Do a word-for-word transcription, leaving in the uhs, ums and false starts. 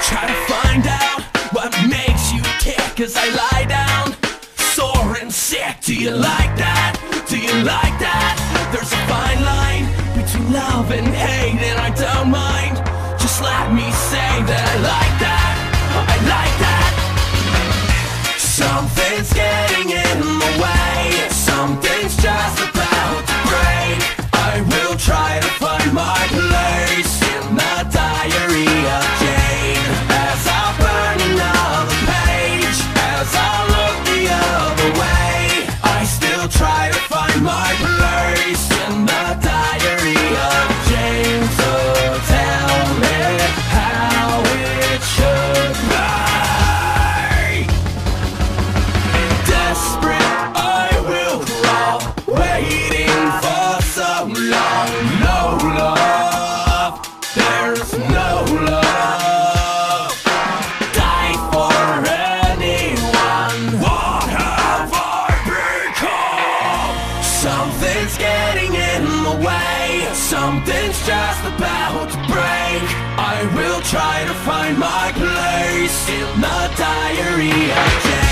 Try to find out what makes you tick as I lie down, sore and sick. Do you like that? Do you like that? There's a fine line between love and hate, and I don't mind. Just let me say that I like that. I like that. Something's getting in the way. Something's just about to break. I will try to find my place in the diary of Jane. As I burn another page, as I look the other way, I still try to find my place in the diary of Jane. So tell me how it should be. Desperate, I will crawl, waiting for so long. No love, there's no love. Die for anyone. What have I become? Something's getting in the way. Something's just about to break. I will try to find my place in the diary of Jane.